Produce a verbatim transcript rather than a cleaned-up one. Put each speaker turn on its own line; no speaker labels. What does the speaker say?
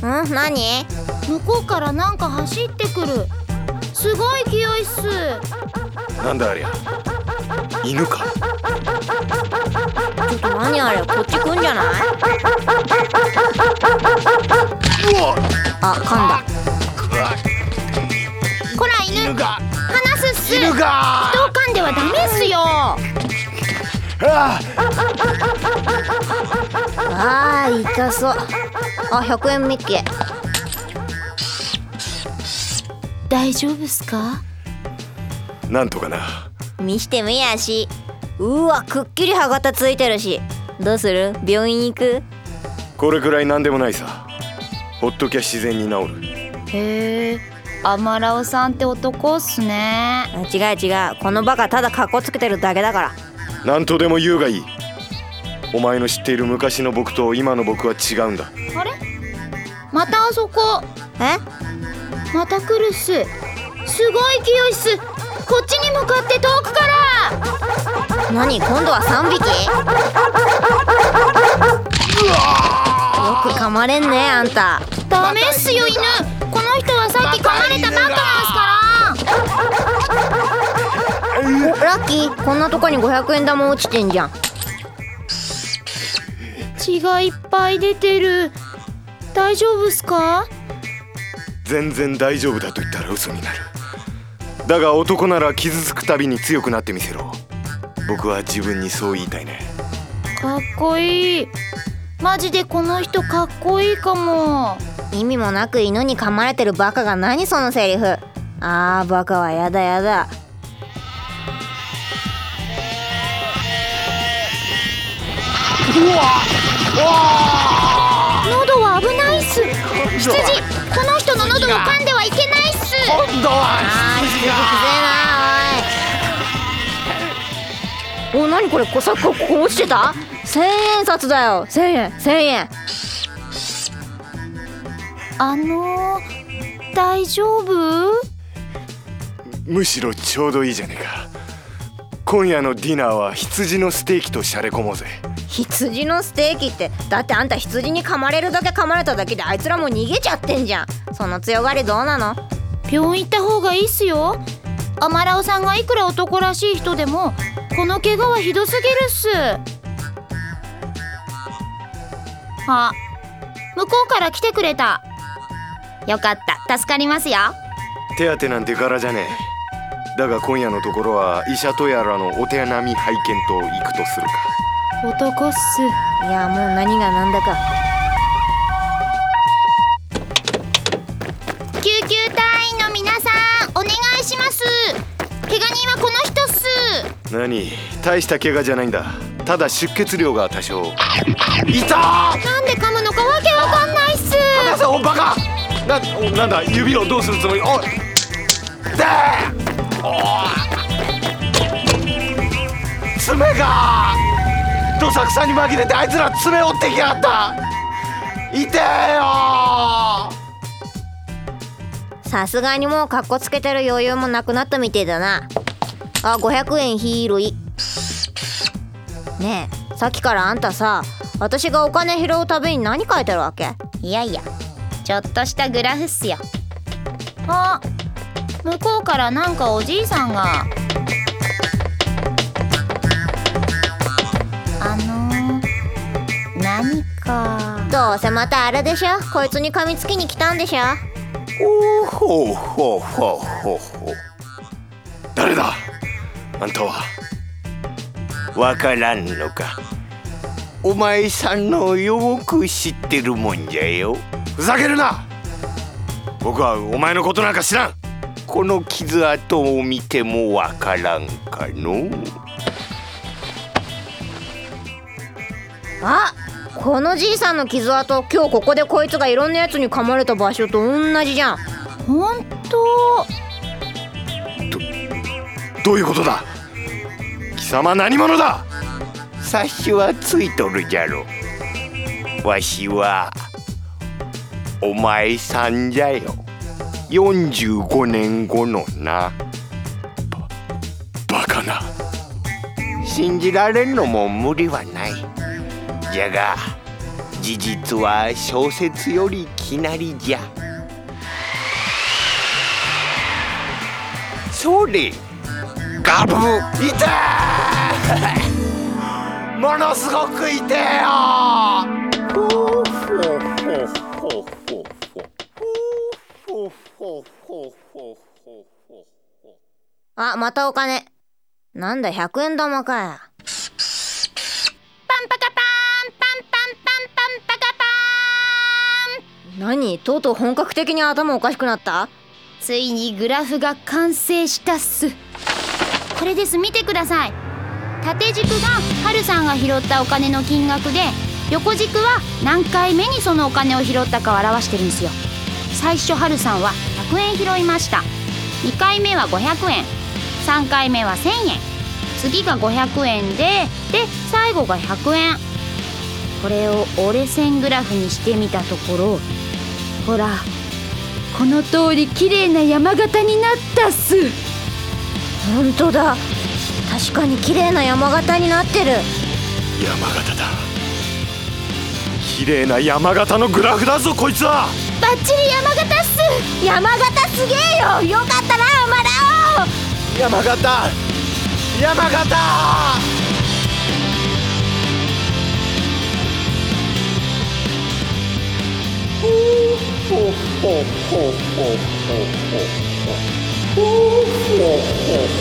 ん？何？
向こうからなんか走ってくる。すごい勢いっす。
なんだありゃ、犬か。
ちょっと何あれ、こっち来んじゃない？
うわ
あ、噛んだ。
こら犬、
犬が
離すっす。
犬が
人を噛んではダメっすよ。
あ
あー、痛そう。あ、ひゃくえんミッキー。
大丈夫っすか？
なんとかな。
見してみやし。うわ、くっきり歯型ついてるし。どうする？病院行く？
これくらいなんでもないさ。ほっときゃ自然に治る。
へえ、アマラオさんって男っすね。
違う違う、このバカただカッコつけてるだけだから。
なんとでも言うがいい。お前の知っている昔の僕と今の僕は違うんだ。
あれ？またあそこ。
え？
また来るっす。すごい勢いっす。こっちに向かって遠くから。
何、今度はさんびき？よく噛まれんね、あんた。
ダメっすよ犬。この人はさっき噛まれたばっかなんすから。
お、ラッキー、こんなとこにごひゃくえん玉落ちてんじゃん。
血がいっぱい出てる。大丈夫っすか？
全然大丈夫だと言ったら嘘になる。だが男なら傷つくたびに強くなってみせろ。僕は自分にそう言いたいね。
かっこいい。マジでこの人かっこいいかも。
意味もなく犬に噛まれてるバカが何そのセリフ。あー、バカはやだやだ。
喉は危ないっす。羊、この人の喉も噛んではいけないっす。
今度は
あー、羊くせえな。おい、何これ、こさっこここ落ちてた？千円札だよ。千円、千円。
あのー、大丈夫？
むしろちょうどいいじゃねえか。今夜のディナーは羊のステーキとシャレ込もうぜ。
羊のステーキって、だってあんた羊に噛まれるだけ噛まれただけであいつらもう逃げちゃってんじゃん。その強がりどうなの？
病院行った方がいいっすよ。アマラオさんがいくら男らしい人でもこの怪我はひどすぎるっす。あ、向こうから来てくれた。よかった、助かりますよ。
手当てなんて柄じゃねえ。だが今夜のところは医者とやらのお手並み拝見と行くとするか。
男っす。
いや、もう何が何だか。
救急隊員の皆さん、お願いします。怪我人はこの人っす。
何、大した怪我じゃないんだ。ただ出血量が多少。いたー。
なんで噛むのかわけわかんないっす。
離せ、おバカ。な、なんだ、指をどうするつもり？おい、でーお爪がどさくさに紛れてあいつら爪折ってきやがった。痛えよ。
さすがにもうカッコつけてる余裕もなくなったみてえだな。あ、ごひゃくえんヒーロイ。ねえ、さっきからあんたさ、私がお金拾うたびに何書いてるわけ？
いやいや、ちょっとしたグラフっすよ。あ、向こうからなんかおじいさんが。あのー、何か。
どうせまたあれでしょ、こいつに噛みつきに来たんでしょ。
おほほほほほ。誰だあんたは。わからんのか。お前さんのよく知ってるもんじゃよ。ふざけるな。僕はお前のことなんか知らん。この傷跡を見てもわからんかの。
あ、このじいさんの傷跡、今日ここでこいつがいろんなやつに噛まれた場所と同じじゃん。
ほんと。
ど、どういうことだ。貴様何者だ。察しはついとるじゃろ。わしはお前さんじゃよ。よんじゅうごねんごのな。ば、バカな。信じられんのも無理はない。じゃが事実は小説よりきなりじゃ。それガブ痛いものすごく痛えよ。
あ、またお金。なんだひゃくえん玉かよ。
パンパカパーンパンパンパンパンパカパーン。
何、とうとう本格的に頭おかしくなった？
ついにグラフが完成したっす。これです、見てください。縦軸がハルさんが拾ったお金の金額で、横軸は何回目にそのお金を拾ったかを表してるんですよ。最初ハルさんはひゃくえん拾いました。にかいめはごひゃくえん、さんかいめはせんえん、次がごひゃくえんで、で最後がひゃくえん。これを折れ線グラフにしてみたところ、ほらこの通り綺麗な山形になったっす。
ほんとだ、確かに綺麗な山形になってる。
山形だ。綺麗な山形のグラフだぞこいつは。
バッチリ山形っす。
山形すげえよ。よかったなマラオ。
山形山形ほほほほほほほほほほ